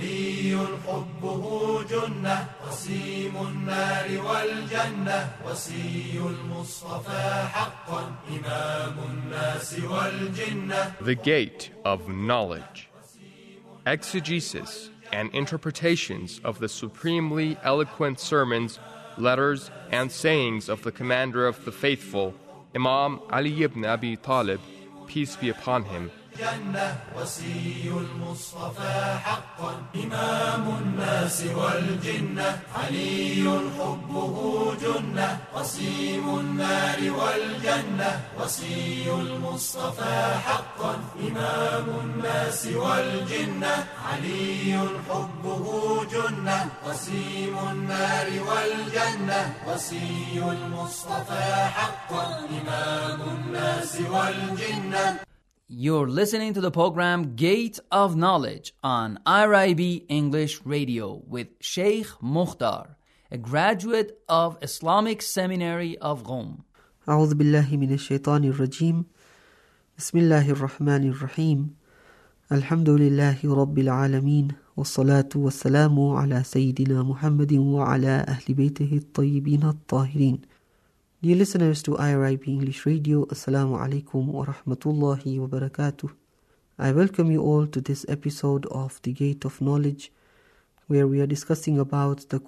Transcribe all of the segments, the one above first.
علي حبه جنة قسيم النار والجنة وصي المصطفى حقا إمام الناس والجنة. The Gate of Knowledge. Exegesis and interpretations of the supremely eloquent sermons, letters, and sayings of the Commander of the Faithful, Imam Ali ibn Abi Talib, peace be upon him. جنة وصي المصطفى حقا إمام الناس والجنة علي حبه جنة قسيم النار والجنة وصي المصطفى حقا إمام الناس والجنة علي حبه جنة قسيم النار والجنة وصي المصطفى حقا إمام الناس والجنة. You're listening to the program Gate of Knowledge on IRIB English Radio with Sheikh Mukhtar, a graduate of Islamic Seminary of Qom. أعوذ بالله من الشيطان الرجيم. بسم الله الرحمن الرحيم. الحمد لله رب العالمين والصلاة والسلام على سيدنا محمد وعلى أهل بيته الطيبين الطاهرين. Dear listeners to IRIB English Radio, Assalamu alaikum wa rahmatullahi wa barakatuh. I welcome you all to this episode of The Gate of Knowledge, where we are discussing about the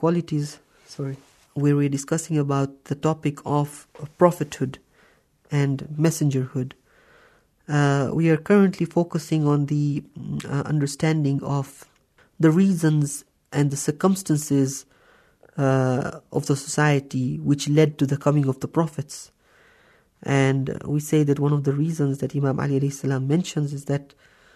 topic of prophethood and messengerhood. We are currently focusing on the understanding of the reasons and the circumstances of the society which led to the coming of the prophets. And we say that one of the reasons that Imam Ali alayhi salam mentions is that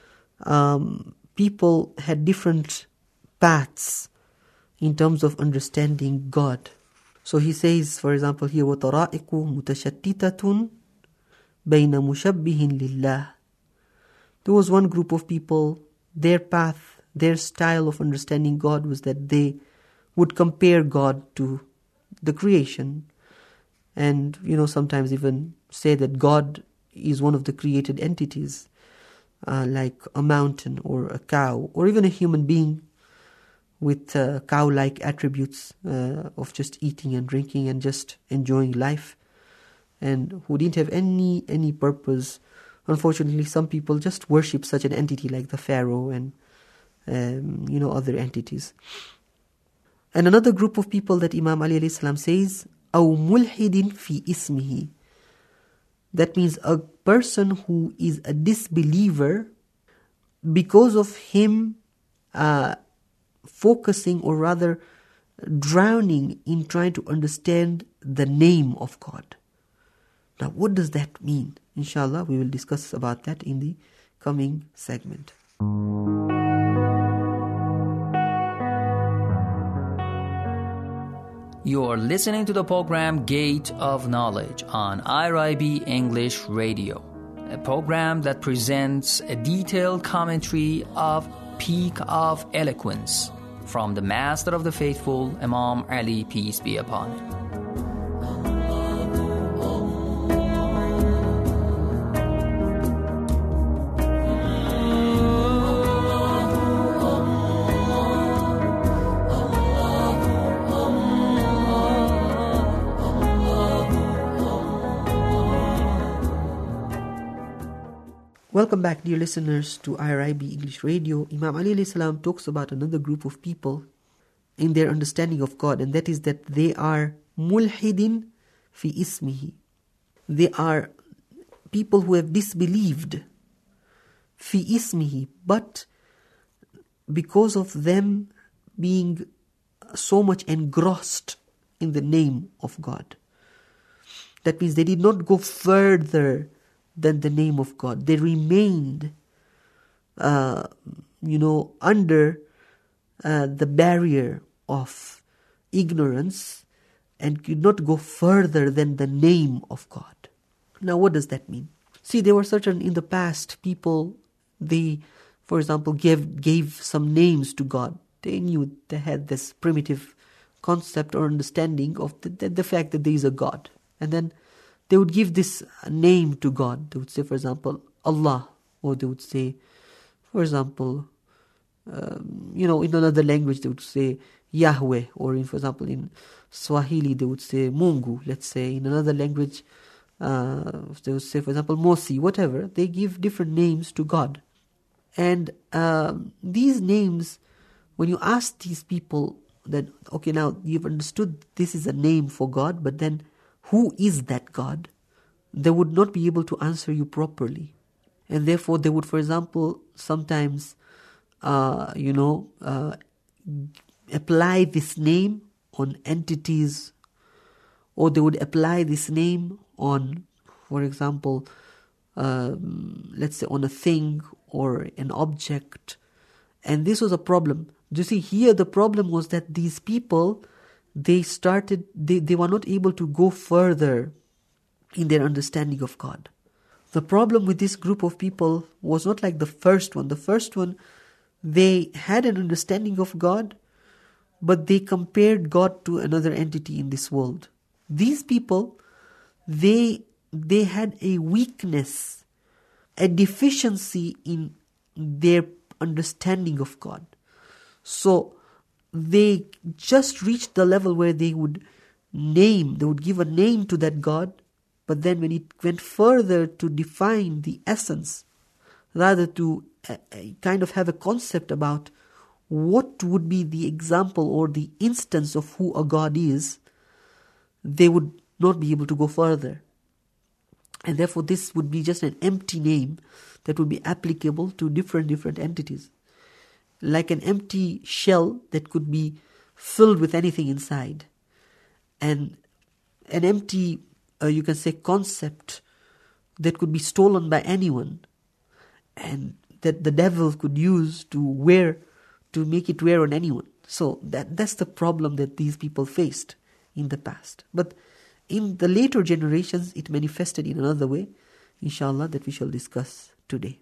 people had different paths in terms of understanding God. So he says, for example, here, وَطَرَائِقُ مُتَشَتِّتَةٌ بَيْنَ مُشَبِّهٍ لِلَّهِ. There was one group of people, their path, their style of understanding God was that they would compare God to the creation, and sometimes even say that God is one of the created entities, like a mountain or a cow or even a human being with cow-like attributes of just eating and drinking and just enjoying life, and who didn't have any purpose. Unfortunately, some people just worship such an entity like the pharaoh and other entities. And another group of people that Imam Ali alayhi salam says, أَوْ مُلْحِدٍ فِي إِسْمِهِ. That means a person who is a disbeliever because of him focusing, or rather drowning in trying to understand the name of God. Now, what does that mean? Inshallah, we will discuss about that in the coming segment. You are listening to the program Gate of Knowledge on IRIB English Radio, a program that presents a detailed commentary of Peak of Eloquence from the Master of the Faithful, Imam Ali, peace be upon him. Welcome back, dear listeners, to IRIB English Radio. Imam Ali alayhi salam talks about another group of people in their understanding of God, and that is that they are mulhidin fi ismihi. They are people who have disbelieved fi ismihi, but because of them being so much engrossed in the name of God. That means they did not go further than the name of God. They remained, under the barrier of ignorance and could not go further than the name of God. Now, what does that mean? See, there were certain in the past people, they, for example, gave some names to God. They knew they had this primitive concept or understanding of the fact that there is a God. And then they would give this name to God. They would say, for example, Allah. Or they would say, for example, in another language they would say Yahweh, or for example in Swahili they would say Mungu, let's say. In another language they would say, for example, Mosi, whatever. They give different names to God. And these names, when you ask these people that, okay, now you've understood this is a name for God, but then who is that God? They would not be able to answer you properly. And therefore they would, for example, sometimes, apply this name on entities, or they would apply this name on, for example, let's say on a thing or an object. And this was a problem. You see, here the problem was that these people, they were not able to go further in their understanding of God. The problem with this group of people was not like the first one. The first one, they had an understanding of God, but they compared God to another entity in this world. These people, they had a weakness, a deficiency in their understanding of God. So they just reached the level where they would give a name to that God, but then when it went further to define the essence, rather to kind of have a concept about what would be the example or the instance of who a God is, they would not be able to go further. And therefore this would be just an empty name that would be applicable to different entities. Like an empty shell that could be filled with anything inside. And an empty, you can say, concept that could be stolen by anyone. And that the devil could use to make it wear on anyone. So that's the problem that these people faced in the past. But in the later generations, it manifested in another way, inshallah, that we shall discuss today.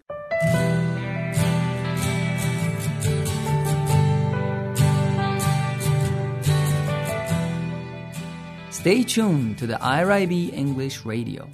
Stay tuned to the IRIB English Radio.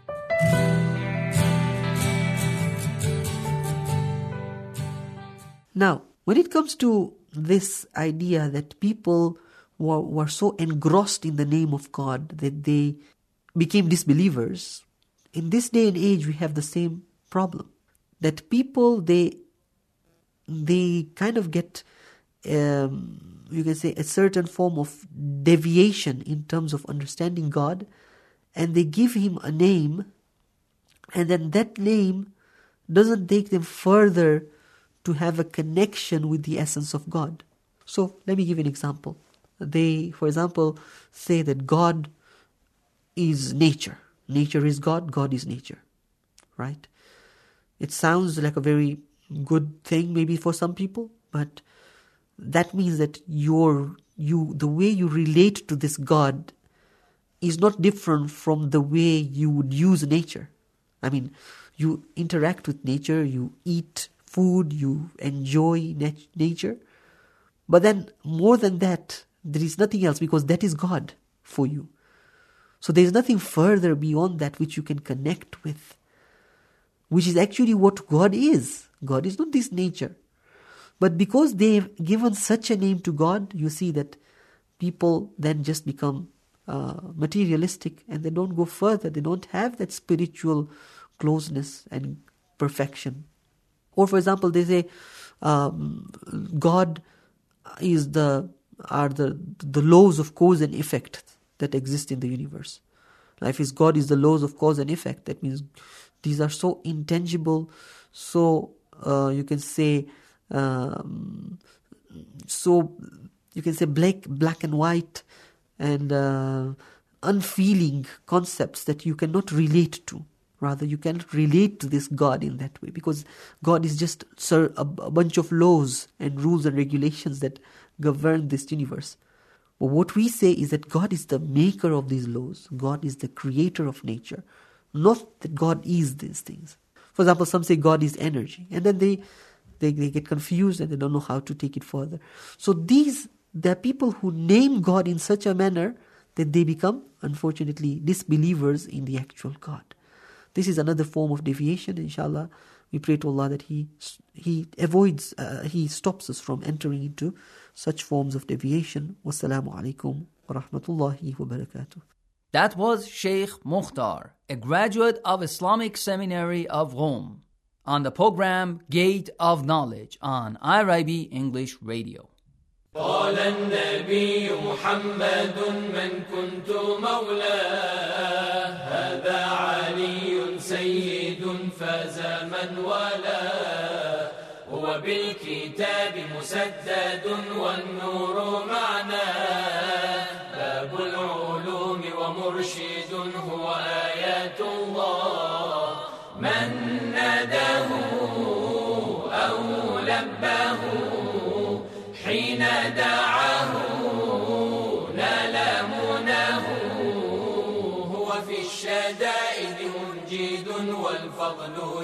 Now, when it comes to this idea that people were so engrossed in the name of God that they became disbelievers, in this day and age we have the same problem. That people, they kind of get, you can say, a certain form of deviation in terms of understanding God, and they give him a name, and then that name doesn't take them further to have a connection with the essence of God. So let me give you an example. They, for example, say that God is nature. Nature is God, God is nature. Right? It sounds like a very good thing maybe for some people, but that means that the way you relate to this God is not different from the way you would use nature. I mean, you interact with nature, you eat food, you enjoy nature. But then more than that, there is nothing else, because that is God for you. So there is nothing further beyond that which you can connect with, which is actually what God is. God is not this nature. But because they've given such a name to God, you see that people then just become materialistic, and they don't go further. They don't have that spiritual closeness and perfection. Or for example, they say God is the laws of cause and effect that exist in the universe. God is the laws of cause and effect. That means these are so intangible, so you can say black and white, and unfeeling concepts that you cannot relate to. Rather, you cannot relate to this God in that way, because God is just a bunch of laws and rules and regulations that govern this universe. But what we say is that God is the maker of these laws. God is the creator of nature. Not that God is these things. For example, some say God is energy, and then they get confused and they don't know how to take it further. So there are people who name God in such a manner that they become, unfortunately, disbelievers in the actual God. This is another form of deviation. Inshallah, We pray to Allah that He avoids, He stops us from entering into such forms of deviation. Wassalamu alaikum wa rahmatullahi wa barakatuh. That was Sheikh Mukhtar, a graduate of Islamic Seminary of Rome, on the program Gate of Knowledge on IRIB English Radio. قال النبي محمد من كنت مولاه هذا علي سيد فاز من والاه هو بالكتاب مسدد والنور معناه باب العلوم ومرشد هو آيات الله من ناداه أو لباه حين دعاه نال مناه هو في الشدائد منجد والفضل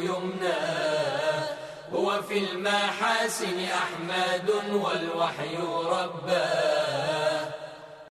يمناه هو في المحاسن أحمد والوحي رباه